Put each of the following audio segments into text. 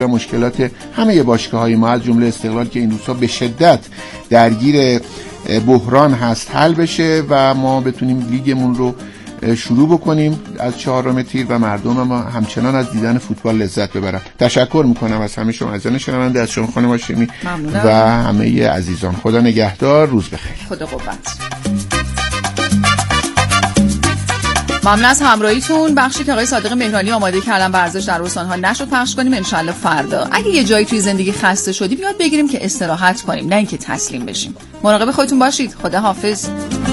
و مشکلات همه باشگاه‌های ما از جمله استقلال که این روزها به شدت درگیر بحران هست حل بشه و ما بتونیم لیگمون رو شروع بکنیم از 4 تیر و مردم ما همچنان از دیدن فوتبال لذت ببرن. تشکر میکنم از همه شما عزیزان شنونده، از شما خانم هاشمی و همه عزیزان. خدا نگهدار، روز بخیر. خدا قوت. ممنون از همراهیتون. بخشی که آقای صادق مهرانی آماده کردن ورزش در استان‌ها نشد پخش کنیم، انشالله فردا. اگه یه جایی توی زندگی خسته شدی بیاد بگیریم که استراحت کنیم، نه اینکه تسلیم بشیم. مراقب خودتون باشید. خدا حافظ.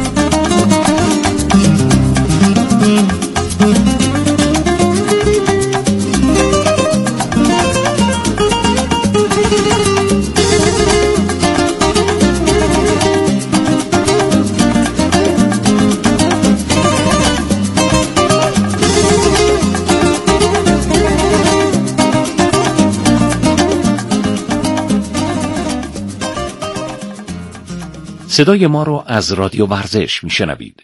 صدای ما رو از رادیو ورزش میشنوید.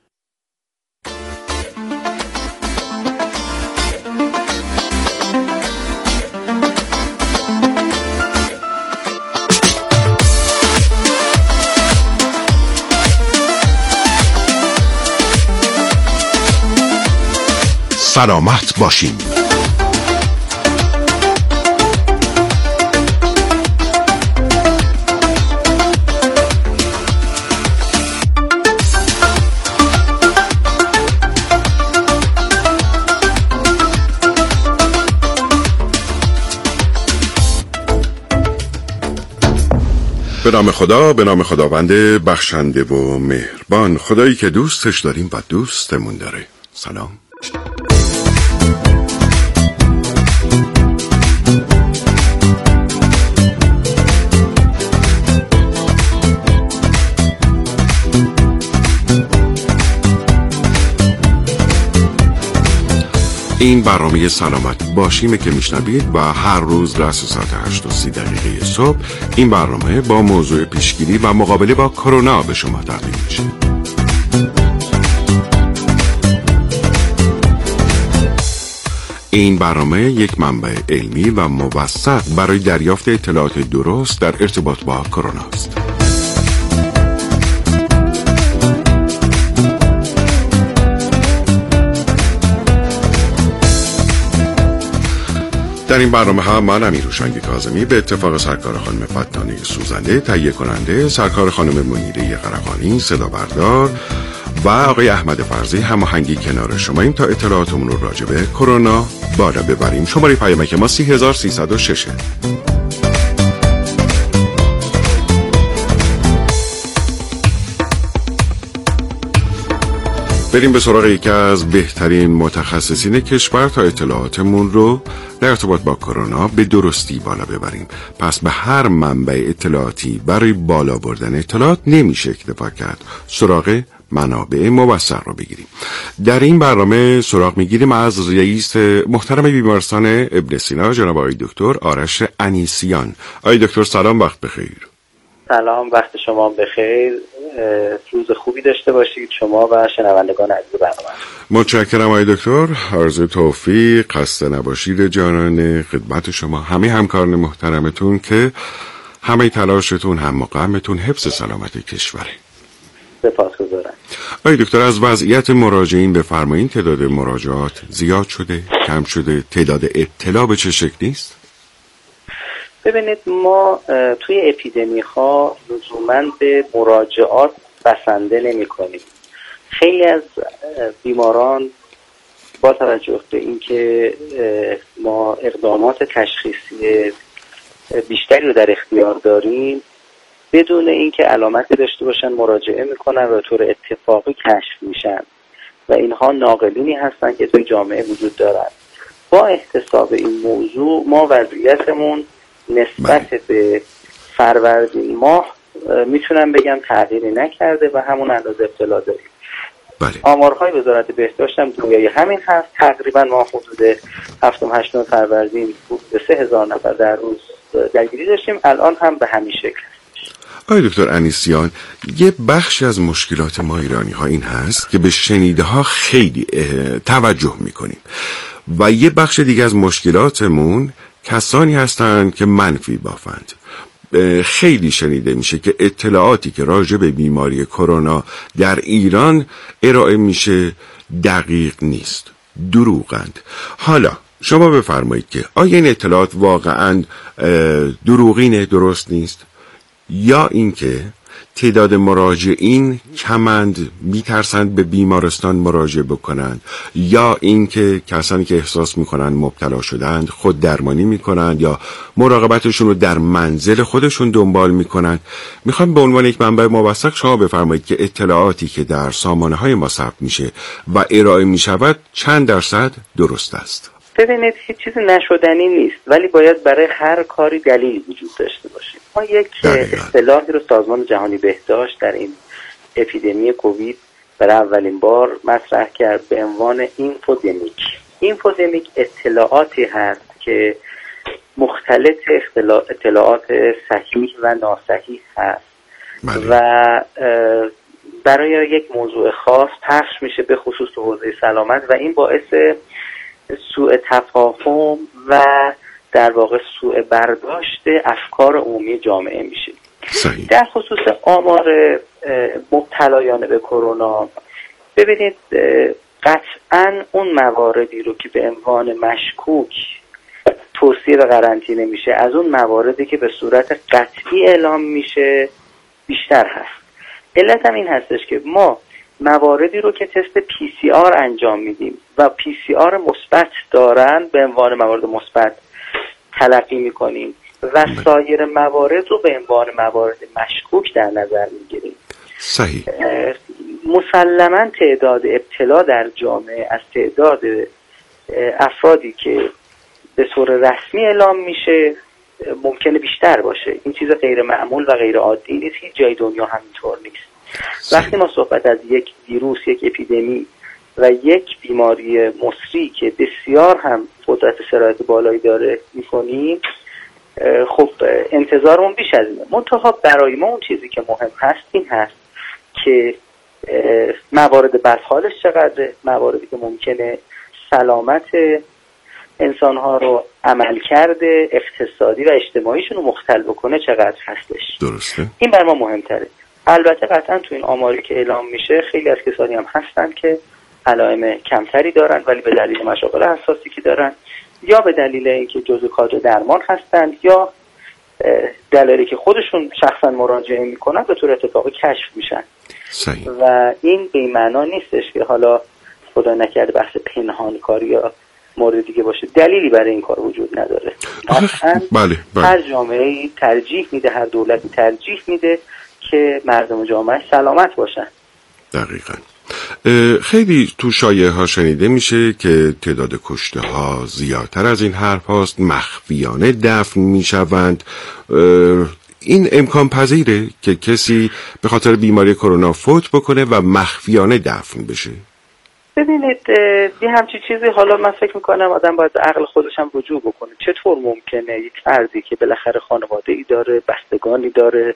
سلامت باشین. به نام خدا، به نام خداوند بخشنده و مهربان، خدایی که دوستش داریم و دوستمون داره. سلام. این برنامه سلامت باشیمه که میشنوید و هر روز رأس ساعت 8:30 صبح این برنامه با موضوع پیشگیری و مقابله با کرونا به شما تقدیم میشه. این برنامه یک منبع علمی و موثق برای دریافت اطلاعات درست در ارتباط با کرونا است. در این برنامه ها من امیرهوشنگ کاظمی به اتفاق سرکار خانم فتانی سوزنده، تهیه کننده، سرکار خانم منیره قرقانی، صدا بردار و آقای احمد فرزی هماهنگی کنار شماییم تا اطلاعاتمون رو راجع به کرونا بالا ببریم. شماره پیامک ما 30306. بریم به سراغ یکی از بهترین متخصصین کشور تا اطلاعاتمون رو در ارتباط با کرونا به درستی بالا ببریم. پس به هر منبع اطلاعاتی برای بالا بردن اطلاعات نمیشه اکتفا کرد، سراغ منابع موثق رو بگیریم. در این برنامه سراغ میگیریم از رئیس محترم بیمارستان ابن سینا جناب آقای دکتر آرش انیسیان. آقای دکتر سلام، وقت بخیر. سلام، وقت شما بخیر. روز خوبی داشته باشید شما و شنوندگان عزیز برنامه. متشکرم آقای دکتر. عرض توفیق، خسته نباشید جانانه خدمت شما همه همکاران محترمتون که همه تلاشتون هم مقامتون حفظ سلامت کشوره. سپاسگزارم. آقای دکتر، از وضعیت مراجعین بفرمایید. تعداد مراجعات زیاد شده، کم شده؟ تعداد اطلاع به چه شکلی است؟ ببینید، ما توی اپیدمی ها لزوماً به مراجعات بسنده نمی کنیم. خیلی از بیماران با توجه به اینکه ما اقدامات تشخیصی بیشتری رو در اختیار داریم، بدون اینکه علامتی داشته باشن مراجعه میکنن و طور اتفاقی کشف میشن و اینها ناقلینی هستن که توی جامعه وجود دارن. با احتساب این موضوع ما وضعیتمون نسبت به فروردین ماه میتونم بگم تغییری نکرده و همون اندازه ابتلا داریم. آمارهای وزارت بهداشت هم گویای همین هست. تقریبا ما حدود 7-8 فروردین به 3000 نفر در روز درگیری داشتیم، الان هم به همین شکل. آقای دکتر انیسیان، یه بخشی از مشکلات ما ایرانی ها این هست که به شنیده ها خیلی توجه میکنیم و یه بخش دیگه از مشکلاتمون کسانی هستند که منفی بافند. خیلی شنیده میشه که اطلاعاتی که راجع به بیماری کرونا در ایران ارائه میشه دقیق نیست، دروغند. حالا شما بفرمایید که آیا این اطلاعات واقعا دروغینه، درست نیست، یا اینکه تعداد مراجعین کمند، میترسند به بیمارستان مراجعه بکنند، یا اینکه کسانی که احساس میکنند مبتلا شدند خود درمانی میکنند یا مراقبتشون رو در منزل خودشون دنبال میکنند. میخوام به عنوان یک منبع موثق شما بفرمایید که اطلاعاتی که در سامانه‌های ما ثبت میشه و ارائه میشود چند درصد درست است؟ ببینید، هیچ چیزی نشدنی نیست، ولی باید برای هر کاری دلیل وجود داشته باشه. ما یک اصطلاحی رو سازمان جهانی بهداشت در این اپیدمی کووید برای اولین بار مطرح کرد به عنوان اینفودمیک. اینفودمیک اطلاعاتی هست که مختلط اطلاعات صحیح و ناصحیح هست و برای یک موضوع خاص پخش میشه، به خصوص تو حوزه سلامت، و این باعث سوء تفاهم و در واقع سوء برداشت افکار عمومی جامعه میشه. در خصوص آمار مبتلایان به کرونا، ببینید قطعاً اون مواردی رو که به عنوان مشکوک توصیه به قرنطینه میشه از اون مواردی که به صورت قطعی اعلام میشه بیشتر هست. علت هم این هستش که ما مواردی رو که تست PCR انجام میدیم و PCR مثبت دارن به عنوان موارد مثبت تلقی میکنیم و سایر موارد رو به عنوان موارد مشکوک در نظر میگیریم. صحیح. مسلماً تعداد ابتلا در جامعه از تعداد افرادی که به صورت رسمی اعلام میشه ممکنه بیشتر باشه. این چیز غیر معمول و غیر عادی نیست، هیچ جای دنیا همینطور نیست. وقتی ما صحبت از یک ویروس، یک اپیدمی و یک بیماری مصری که بسیار هم قدرت سرایت بالایی داره میکنیم، خب انتظارمون بیش از اینه. منتها برای ما اون چیزی که مهم هست این هست که موارد بدحالش چقدره، مواردی که ممکنه سلامت انسانها رو عملکرد اقتصادی و اجتماعیشون رو مختل بکنه چقدر هستش. درسته. این بر ما مهمتره. البته قطعا تو این آماری که اعلام میشه خیلی از کسانی هم هستن که علائم کمتری دارن ولی به دلیل مشاغل حساسی که دارن یا به دلیل اینکه جزء کادر درمان هستند یا دلایلی که خودشون شخصا مراجعه میکنن به طور اتفاقی کشف میشن. صحیح. و این به این معنا نیستش که حالا خدا نکرده بحث پنهانکاری یا مورد دیگه باشه، دلیلی برای این کار وجود نداره. بله. هر جامعه‌ای ترجیح میده، هر دولتی ترجیح میده که مردم جامعه سلامت باشن. دقیقاً. خیلی تو شایعه ها شنیده میشه که تعداد کشته ها زیادتر از این حرف هاست، مخفیانه دفن میشوند. این امکان پذیره که کسی به خاطر بیماری کرونا فوت بکنه و مخفیانه دفن بشه؟ ببینید یه همچین چیزی، حالا من فکر میکنم آدم باید به عقل خودش هم رجوع بکنه. چطور ممکنه یک فردی که بالاخره خانواده‌ای داره، بستگانی داره،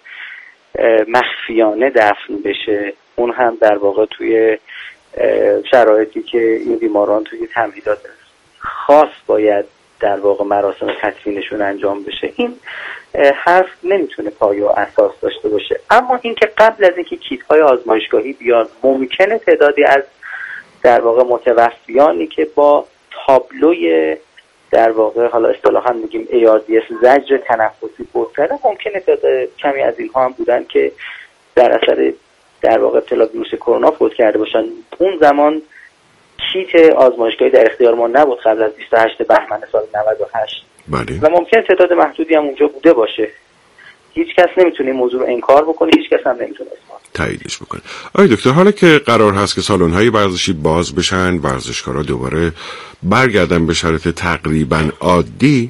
مخفیانه دفن بشه، اون هم در واقع توی شرایطی که این بیماران توی تمهیدات خاص باید در واقع مراسم تدفینشون انجام بشه؟ این حرف نمیتونه پایه و اساس داشته باشه. اما اینکه قبل از اینکه کیت‌های آزمایشگاهی بیان ممکنه تعدادی از در واقع متوفیانی که با تابلوی در واقع حالا اصطلاحاً میگیم ARDS زجر تنفسی فوت کردن، ممکنه تعداد کمی از اینها هم بودن که در اثر در واقع ابتلا به ویروس کرونا فوت کرده باشن. اون زمان کیت آزمایشگاهی در اختیار ما نبود قبل از 28 بهمن سال 98. بله. و ممکنه تعداد محدودی هم اونجا بوده باشه. هیچ کس نمیتونه این موضوع رو انکار بکنه، هیچ کس هم نمیتونه تاییدش بکنه. آقای دکتر، حالا که قرار هست که سالن‌های ورزشی باز بشن، ورزشکارا دوباره برگردن به شرایط تقریبا عادی،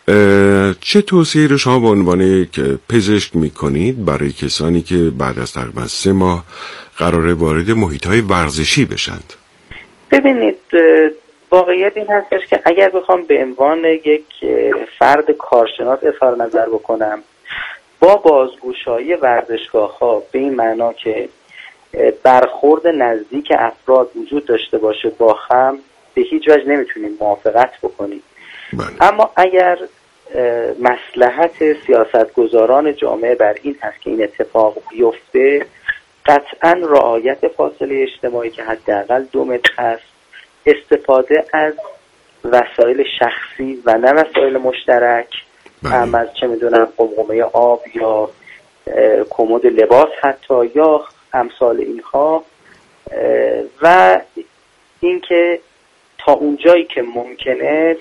چه توصیه‌ای رو شما به عنوان یک پزشک میکنید برای کسانی که بعد از تقریبا 3 ماه قراره وارد محیط‌های ورزشی بشند؟ ببینید واقعیت این هستش که اگر بخوام به عنوان یک فرد کارشناس اظهار نظر بکنم، با بازگشایی ورزشگاه‌ها به این معنا که برخورد نزدیک افراد وجود داشته باشه با هم، به هیچ وجه نمیتونیم موافقت بکنیم. بله. اما اگر مصلحت سیاستگزاران جامعه بر این هست که این اتفاق بیفته، قطعا رعایت فاصله اجتماعی که حداقل 2 متر هست، استفاده از وسایل شخصی و نه وسایل مشترک، هم از چه میدونم قمقمه آب یا کمد لباس حتی یا امثال اینها، و اینکه تا اونجایی که ممکنه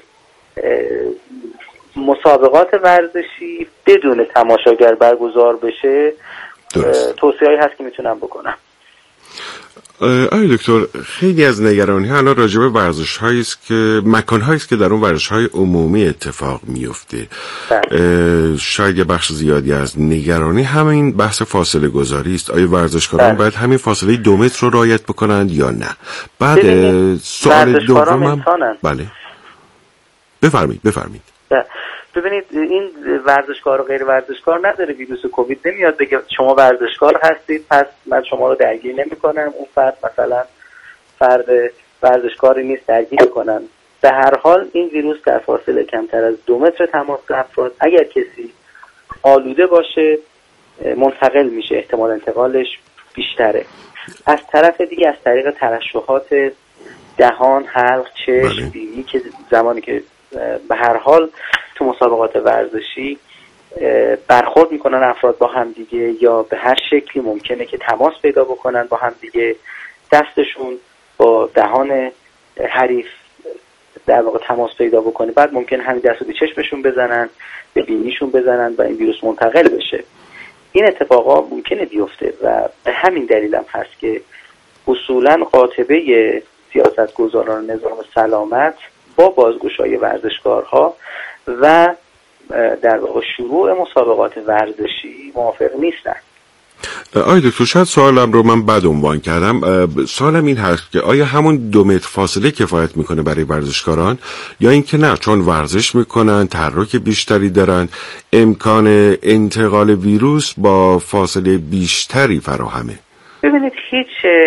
مسابقات ورزشی بدون تماشاگر برگزار بشه. توصیه‌ای هست که میتونم بکنم. آقای دکتر، خیلی از نگرانی ها الان راجع به ورزش‌هایی است که مکان‌هایی است که در اون ورزش‌های عمومی اتفاق میفته. شاید یه بخش زیادی از نگرانی همین بحث فاصله گذاری است. آیا ورزشکاران باید همین فاصله 2 متر رو رعایت بکنند یا نه؟ بعد سوال دومم، بله بفرمایید. ببینید، این ورزشکار و غیر ورزشکار نداره. ویروس کووید نمیاد بگه شما ورزشکار هستید پس من شما رو درگیر نمی‌کنم، اون فرد مثلا فرد ورزشکاری نیست درگیر کنن. به هر حال این ویروس در فاصله کمتر از 2 متر تماس افراد اگر کسی آلوده باشه منتقل میشه، احتمال انتقالش بیشتره. از طرف دیگه از طریق ترشحات دهان، حلق، چشم، بینی که زمانی که به هر حال تو مسابقات ورزشی برخورد میکنن افراد با هم دیگه یا به هر شکلی ممکنه که تماس پیدا بکنن با هم دیگه، دستشون با دهان حریف در واقع تماس پیدا بکنه، بعد ممکنه همین دستو به چشمشون بزنن، به بینیشون بزنن و این ویروس منتقل بشه. این اتفاقا ممکنه بیفته و به همین دلیل هم هست که اصولا قاطبه سیاستگزاران نظام سلامت با بازگشایی ورزشکارها و در واقع شروع مسابقات ورزشی موافق نیستن. آقای دکتر، شاید سوالم رو من بد عنوان کردم. سوالم این هست که آیا همون 2 متر فاصله کفایت میکنه برای ورزشکاران یا اینکه نه، چون ورزش میکنن، تحرک بیشتری دارن، امکان انتقال ویروس با فاصله بیشتری فراهمه؟ ببینید، هیچ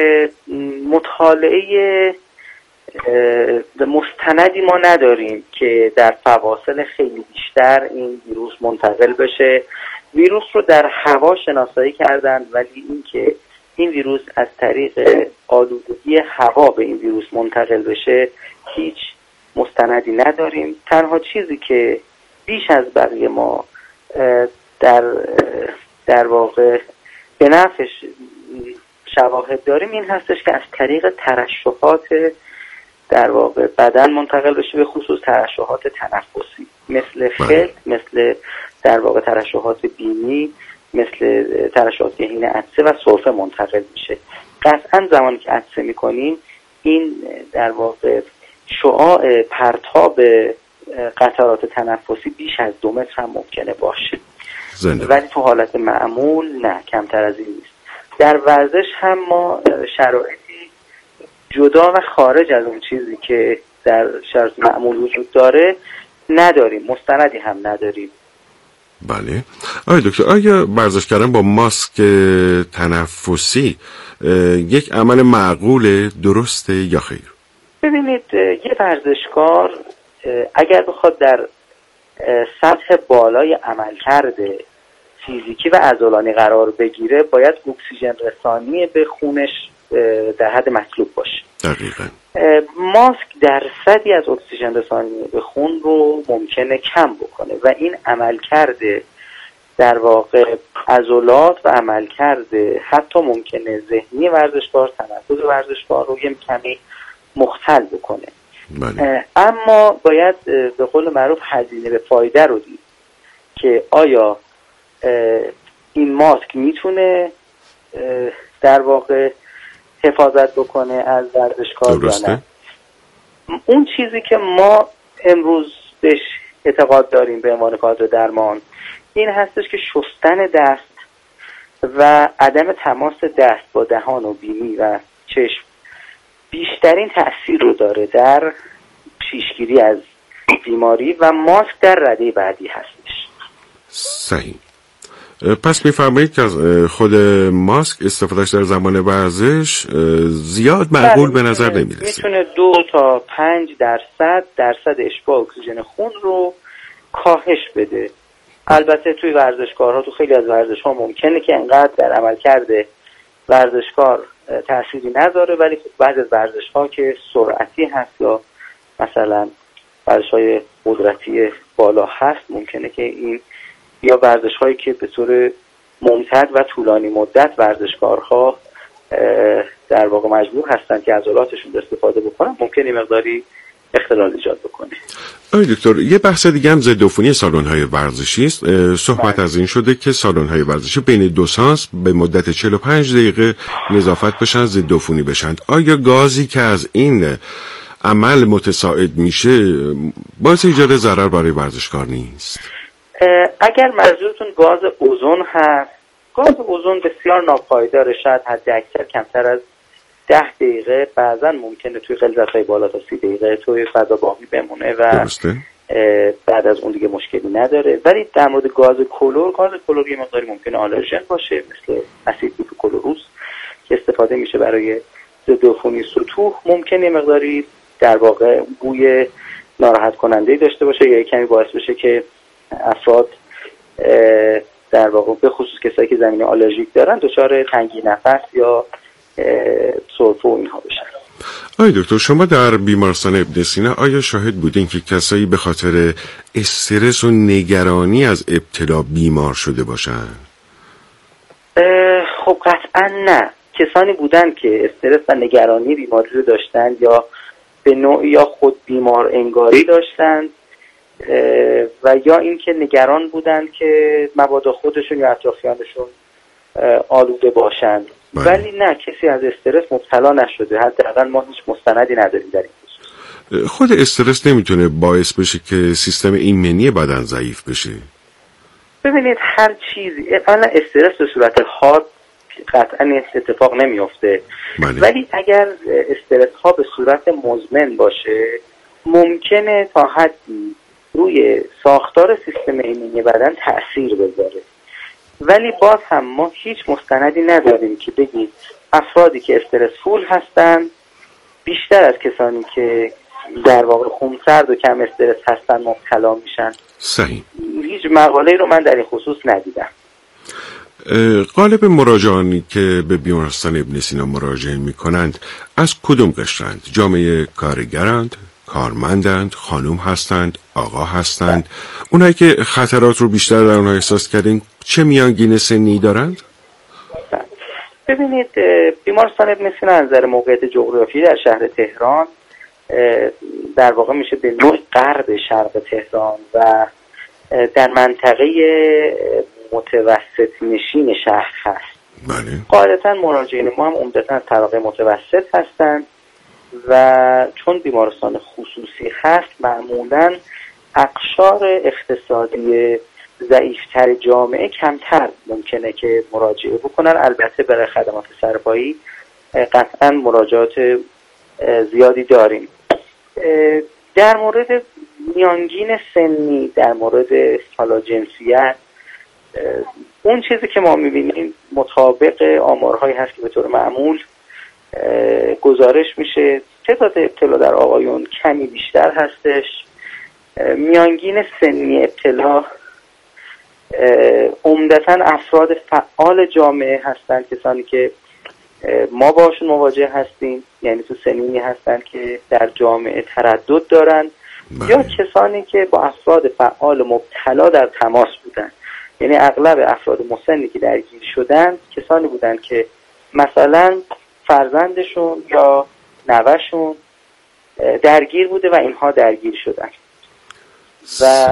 مطالعه مستندی ما نداریم که در فواصل خیلی بیشتر این ویروس منتقل بشه. ویروس رو در هوا شناسایی کردن، ولی اینکه این ویروس از طریق آلودگی هوا به این ویروس منتقل بشه هیچ مستندی نداریم. تنها چیزی که بیش از بقیه ما در واقع به نفعش شواهد داریم این هستش که از طریق ترشحات در واقع بدن منتقل بشه، به خصوص ترشحات تنفسی مثل خلط، مثل در واقع ترشحات بینی، مثل ترشحات گهین عطسه و سرفه منتقل میشه. قطعا زمانی که عطسه میکنیم این در واقع شعاع پرتاب قطرات تنفسی بیش از 2 متر هم ممکنه باشه، ولی تو حالت معمول نه، کمتر از این نیست. در ورزش هم ما شرایطی جدا و خارج از اون چیزی که در شرایط معمول وجود داره نداریم، مستندی هم نداریم. بله. آقای دکتر، آیا ورزشکاران با ماسک تنفسی یک عمل معقول درسته یا خیر؟ ببینید، یه ورزشکار اگر بخواد در سطح بالای عملکرد فیزیکی و عضلانی قرار بگیره باید اکسیژن رسانی به خونش در حد مطلوب باشه. دقیقاً. ماسک درصدی از اکسیژن رسانی به خون رو ممکنه کم بکنه و این عملکرد در واقع عضلات و عملکرد حتی ممکنه ذهنی ورزشکار، تمرکز ورزشکار رو یه کمی مختل بکنه. بله. اما باید به قول معروف هزینه به فایده رو دید که آیا این ماسک میتونه در واقع حفاظت بکنه از ورزشکار یا نه. اون چیزی که ما امروز بهش اعتقاد داریم به عنوان کادر درمان این هستش که شستن دست و عدم تماس دست با دهان و بینی و چشم بیشترین تأثیر رو داره در پیشگیری از بیماری و ماسک در رده بعدی هستش. صحیح. پس میفرمایید که از خود ماسک استفادهش در زمان ورزش زیاد معقول به نظر نمیرسه. میتونه 2 تا 5% اشباع اکسیژن خون رو کاهش بده. البته توی ورزشکارها، تو خیلی از ورزش‌ها ممکنه که انقدر در عملکرد ورزشکار تأثیری نذاره، ولی بعضی از ورزش‌ها که سرعتی هست یا مثلا ورزش‌های قدرتی بالا هست، ممکنه که این یا ورزش‌هایی که به طور ممتد و طولانی مدت ورزشکارها در واقع مجبور هستن که عضلاتشون استفاده بکنن، ممکنه مقداری اختلال ایجاد بکنه. آقای دکتر، یه بحث دیگه هم ضدعفونی سالن‌های ورزشی است. صحبت از این شده که سالن‌های ورزشی بین 2 سانس به مدت 45 دقیقه نظافت بشن، ضدعفونی بشن. آیا گازی که از این عمل متساعد میشه باعث ایجاد ضرر برای ورزشکار نیست؟ اگر منظورتون گاز اوزون هست، گاز اوزون بسیار ناپایداره، شاید حد اکثر کمتر از 10 دقیقه، بعضا ممکنه توی غلظت‌های بالا تا 30 دقیقه توی فضا باقی بمونه و بعد از اون دیگه مشکلی نداره. ولی در مورد گاز کلور یه مقداری ممکنه آلرژن باشه، مثل اسید هیپوکلوروس که استفاده میشه برای ضدعفونی سطوح، ممکنه یه مقداری در واقع بوی ناراحت کننده داشته باشه یا کمی باعث بشه که افراد در واقع به خصوص کسایی که زمینه آلرژیک دارن دچار تنگی نفس یا سرفه و اینها بشن. آقای دکتر، شما در بیمارستان ابن سینا آیا شاهد بودین که کسایی به خاطر استرس و نگرانی از ابتلا بیمار شده باشن؟ خب قطعا نه. کسانی بودن که استرس و نگرانی بیماری رو داشتن یا به نوعی یا خود بیمار انگاری داشتن و یا اینکه نگران بودن که مبادا خودشون یا اطرافیانشون آلوده باشند. ولی نه، کسی از استرس مبتلا نشده. حداقل ما هیچ مستندی نداریم در این خصوص. خود استرس نمیتونه باعث بشه که سیستم ایمنی بدن ضعیف بشه؟ ببینید، هر چیزی اصلا استرس به صورت حاد قطعا اتفاق نمیفته، ولی اگر استرس ها به صورت مزمن باشه ممکنه تا حدی روی ساختار سیستم ایمنی بدن تأثیر بذاره. ولی باز هم ما هیچ مستندی نداریم که بگیم افرادی که استرس فول هستن بیشتر از کسانی که در واقع خونسرد و کم استرس هستن مبتلا میشن. صحیح. هیچ مقاله‌ای رو من در این خصوص ندیدم. غالب مراجعانی که به بیمارستان ابن سینا مراجعه میکنند از کدوم قشرند؟ جامعه کارگرند، کارمندند، خانم هستند، آقا هستند؟ اونایی که خطرات رو بیشتر در اونها احساس کردین چه میانگین سنی دارند؟ ببینید، بیمارستان ابن سینا از نظر موقعیت جغرافیایی در شهر تهران در واقع میشه به نوع غرب شرق تهران و در منطقه متوسط نشین شهر هست. بله. غالباً مراجعین ما هم عمدتاً طبقه متوسط هستند و چون بیمارستان خصوصی هست معمولاً اقشار اقتصادی ضعیفتر جامعه کمتر ممکنه که مراجعه بکنن. البته برای خدمات سرپایی قطعاً مراجعات زیادی داریم. در مورد میانگین سنی، در مورد حالا جنسیت، اون چیزی که ما میبینیم مطابق آمارهایی هست که به طور معمول گزارش میشه. تعداد ابتلا در آقایون کمی بیشتر هستش. میانگین سنی ابتلا عمدتاً افراد فعال جامعه هستند، کسانی که ما باشون مواجه هستیم، یعنی تو سنینی هستند که در جامعه تردد دارن یا کسانی که با افراد فعال مبتلا در تماس بودن. یعنی اغلب افراد مسنی که درگیر شدن کسانی بودن که مثلا فرزندشون یا نوه‌شون درگیر بوده و اینها درگیر شدن و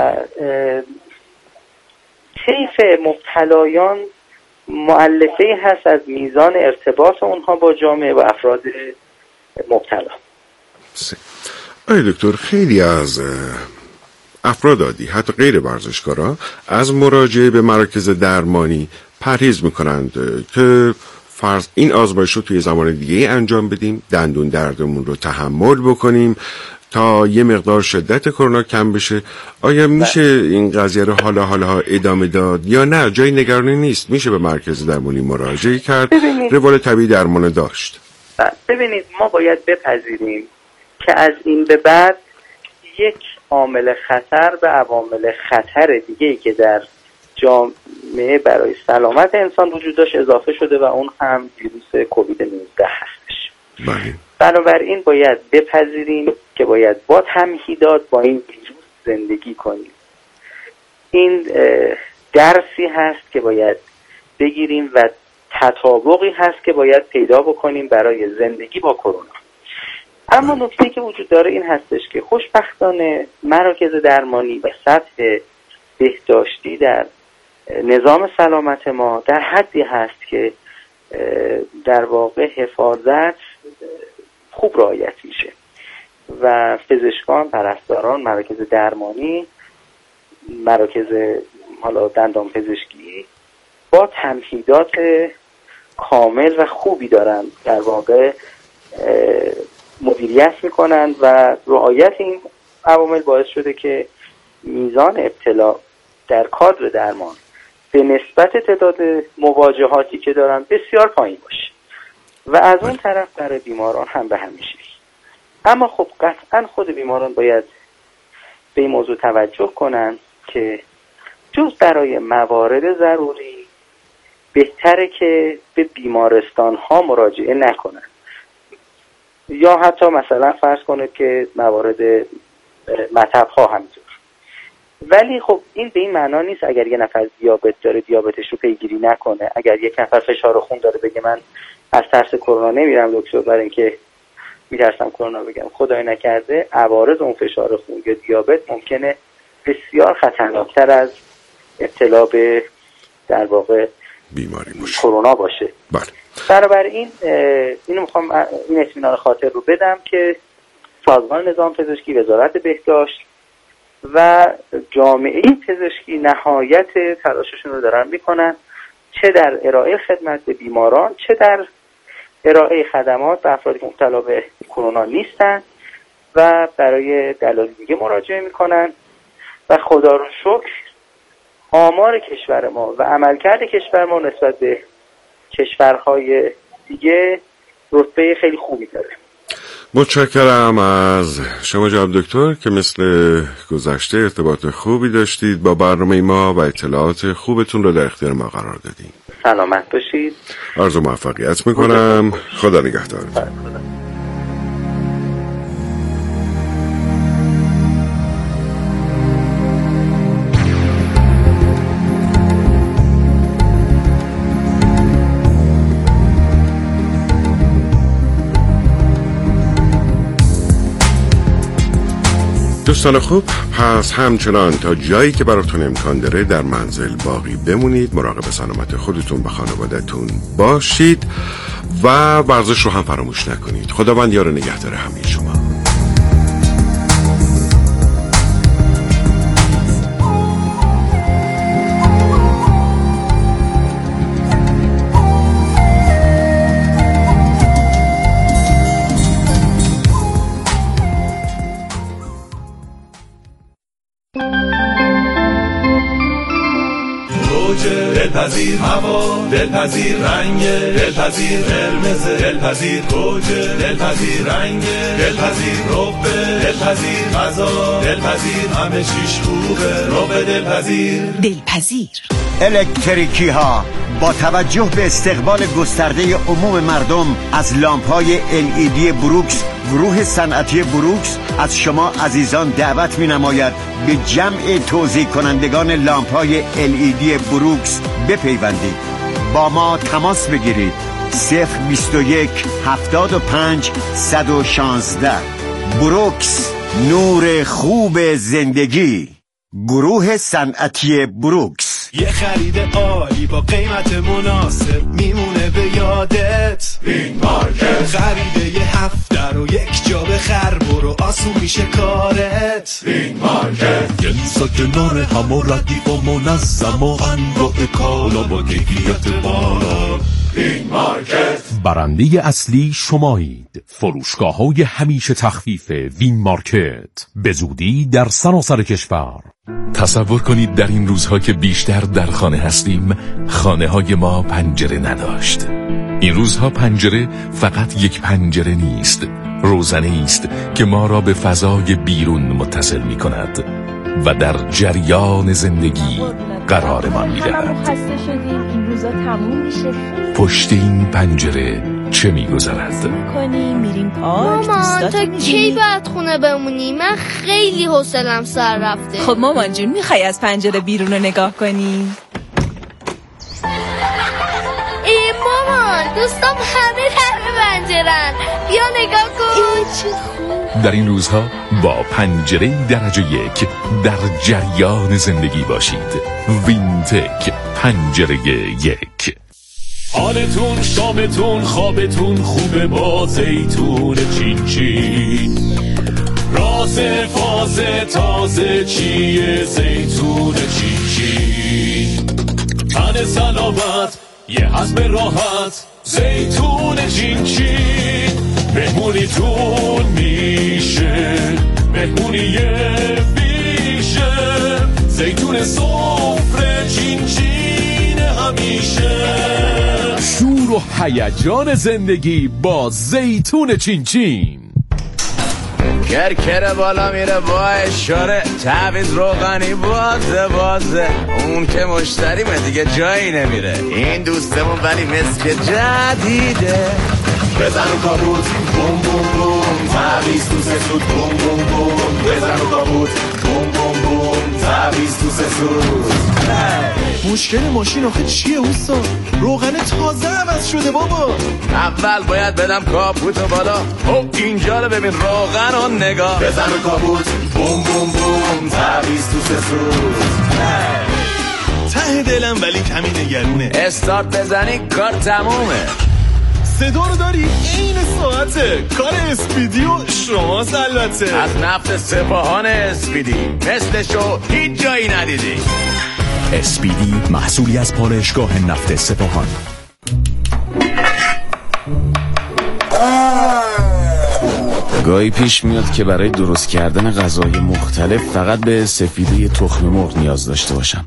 طیف مبتلایان مؤلفه‌ای هست از میزان ارتباط اونها با جامعه و افراد مبتلا. آقای دکتر، خیلی از افراد عادی حتی غیر ورزشکارا از مراجعه به مراکز درمانی پرهیز میکنند که فرض این آزمایش رو توی زمان دیگه انجام بدیم، دندون دردمون رو تحمل بکنیم تا یه مقدار شدت کرونا کم بشه. آیا میشه این قضیه رو حالا ادامه داد یا نه؟ جای نگرانی نیست، میشه به مرکز درمانی مراجعه کرد، روال طبیعی درمان داشت. ببینید، ما باید بپذیریم که از این به بعد یک عامل خطر به عوامل خطر دیگه‌ای که در جامعه برای سلامت انسان وجود داشت اضافه شده و اون هم ویروس کووید 19 هستش. بنابراین باید بپذیریم که باید با تمهیدات با این ویروس زندگی کنیم. این درسی هست که باید بگیریم و تطابقی هست که باید پیدا بکنیم برای زندگی با کرونا. اما نکته که وجود داره این هستش که خوشبختانه مراکز درمانی و سطح بهداشتی در نظام سلامت ما در حدی هست که در واقع حفاظت خوب رعایت میشه و پزشکان، پرستاران، مراکز درمانی، مراکز حالا دندان پزشکی با تمهیدات کامل و خوبی دارن در واقع مدیریت میکنن و رعایت این عوامل باعث شده که میزان ابتلا در کادر درمان به نسبت تعداد مواجهاتی که دارن بسیار پایین باشه و از اون طرف برای بیماران هم به همین شکل. اما خب قطعا خود بیماران باید به این موضوع توجه کنن که جز برای موارد ضروری بهتره که به بیمارستان ها مراجعه نکنن، یا حتی مثلا فرض کنید که موارد مطب ها همینطور. ولی خب این به این معنا نیست اگر یه نفر دیابت داره دیابتش رو پیگیری نکنه، اگر یک نفر فشار خون داره بگه من از ترس کرونا نمیرم دکتر برای اینکه میترسم کرونا بگم. خدای نکرده عوارض اون فشار خون یا دیابت ممکنه بسیار خطرناکتر از ابتلا به در واقع بیماری باشه، کرونا باشه. بله. بنابراین اینو میخوام این اطمینان خاطر رو بدم که سازمان نظام پزشکی، وزارت بهداشت و جامعه پزشکی نهایت تلاششون رو دارن میکنن، چه در ارائه خدمت به بیماران چه در ارائه خدمات به افرادی که مبتلا به کرونا نیستن و برای دلایل دیگه مراجعه میکنن و خدا رو شکر آمار کشور ما و عملکرد کشور ما نسبت به کشورهای دیگه رتبه خیلی خوبی داره. متشکرم از شما جناب دکتر که مثل گذشته ارتباط خوبی داشتید با برنامه ما و اطلاعات خوبتون رو در اختیار ما قرار دادید. سلامت باشید. آرزو موفقیت میکنم. خدا نگهدار. دوستان خوب، پس همچنان تا جایی که براتون امکان داره در منزل باقی بمونید، مراقب سلامت خودتون و خانواده‌تون باشید و ورزش رو هم فراموش نکنید. خداوند یار نگهدار همه شما. دلپذیر هوا، دلپذیر رنگ، دلپذیر قرمز، دلپذیر گوجه، دلپذیر رنگ، دلپذیر رب، دلپذیر غذا، دلپذیر همه چیش خوبه، رب دلپذیر. الکتریکی ها با توجه به استقبال گسترده عموم مردم از لامپ‌های LED بروکس، گروه صنعتی بروکس از شما عزیزان دعوت می‌نماید به جمع توزیع کنندگان لامپ‌های LED بروکس بپیوندید. با ما تماس بگیرید 021 75 116. بروکس، نور خوب زندگی. گروه صنعتی بروکس. یه خرید عالی با قیمت مناسب میمونه به یادت. وین مارکت. خرید یه هفته رو یک جا بخر برو آسون میشه کارت. وین مارکت. جنسا کنار هم و ردیف و منظم و انواع کالا با کیفیت بالا. وین مارکت. برنده اصلی شمایید. فروشگاه‌های همیشه تخفیف وین مارکت به زودی در سراسر کشور. تصور کنید در این روزها که بیشتر در خانه هستیم، خانه های ما پنجره نداشت. این روزها پنجره فقط یک پنجره نیست، روزنه‌ای است که ما را به فضای بیرون متصل می کند و در جریان زندگی قرارمان می دهد. خسته شدیم، این روزا تموم میشه. پشت این پنجره چه می گذرد؟ میریم پارک. مامان تا کی باید خونه بمونی؟ من خیلی حوصله‌ام سر رفته. خب مامان جون میخوای از پنجره بیرون رو نگاه کنی؟ ای مامان دوستام همه طرف پنجره‌ن، بیا نگاه کن. در این روزها با پنجره درجه 1 در جریان زندگی باشید. وینتک پنجره 1. حالتون، شامتون، خوابتون خوبه با زیتون چین چین. راز فاز تازه چیه زیتون چین چین. تن سلامت یه هضم راحت زیتون چین چین. مهمونیتون میشه مهمونی بیشه. زیتون سفره چین چین همیشه. شور و هیجان زندگی با زیتون چین چین. کرکره بالا میره با اشاره تعویض روغنی بازه اون که مشتریمه دیگه جایی نمیره. این دوستمون ولی مسک جدیده. بزن و کابوت بوم بوم بوم. تعویض تو سسود بوم بوم بوم. بزن و کابوت بوم بوم بوم. تعویض تو سسود. مشکل ماشین آخه چیه اوستا؟ روغن تازه عوض شده بابا. اول باید بدم کاپوتو بالا. اینجا رو ببین روغن رو نگاه. بزن و کابوت بوم بوم بوم. تعویض تو سسود. ته دلم ولی کمی نگرونه. استارت بزنی کار تمومه. صدا رو داری؟ این ساعته. کار اسپیدی و شماست البته. از نفت سپاهان اسپیدی مثلشو هیچ جایی ندیدی. اسپیدی محصولی از پالایشگاه نفت سپاهان. گاهی پیش میاد که برای درست کردن غذای مختلف فقط به سفیده تخم مرغ نیاز داشته باشم.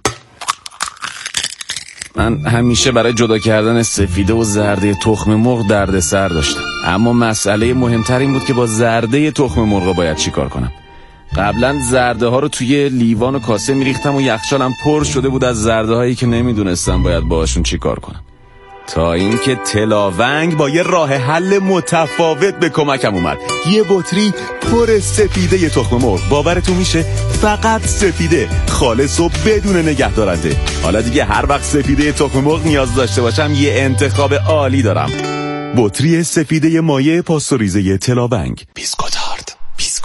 من همیشه برای جدا کردن سفیده و زرده تخم مرغ دردسر داشتم، اما مسئله مهمتر این بود که با زرده تخم مرغ باید چی کار کنم. قبلا زرده ها رو توی لیوان و کاسه میریختم و یخچالم پر شده بود از زرده هایی که نمیدونستم باید باهاشون چی کار کنم، تا اینکه تلاونگ با یه راه حل متفاوت به کمکم اومد. یه بطری پر سفیده تخم مرغ. باورتون میشه فقط سفیده، خالص و بدون نگهدارنده. حالا دیگه هر وقت سفیده تخم مرغ نیاز داشته باشم یه انتخاب عالی دارم. بطری سفیده مایع پاستوریزه تلاونگ. بیسکوتارت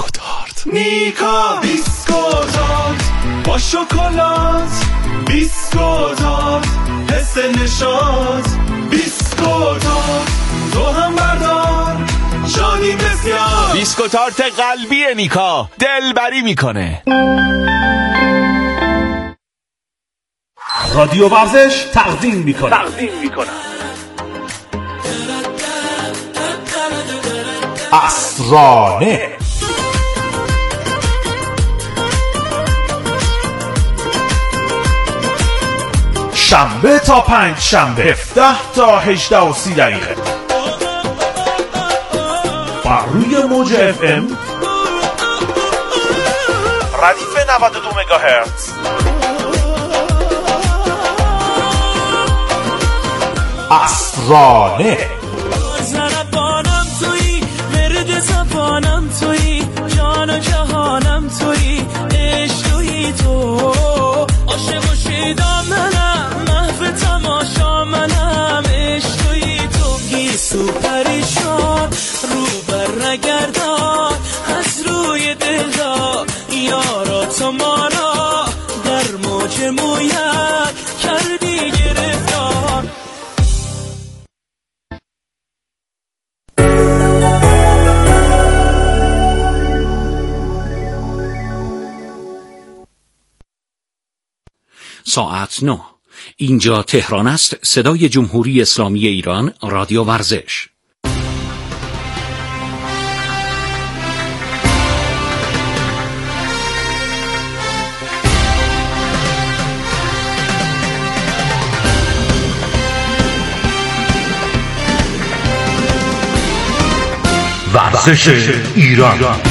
نیکا بیسکوتارت با شکلات. بیسکوتارت حس نشاط. بیسکوتارت تو هم بردار شادی بسیار. بیسکوتارت قلبی نیکا دلبری میکنه. رادیو ورزش تقدیم میکنه. اسرانه. شنبه تا پنج شنبه 17 تا 18 و 30 دقیقه بر روی موج FM ردیف 92 مگاهرتز. اسرانه. زربانم تویی، مرد زبانم تویی، جان و جهانم تویی، عشق تویی تو. عاشق و شیدا منم، محو تماشا منم، عشق تویی تو. گیسو پریشان رو بر نگردان از روی دلدار یارا تو ما را در موج مویت کردی گرفتار. ساعت 9. اینجا تهران است. صدای جمهوری اسلامی ایران. رادیو ورزش. ورزش ایران.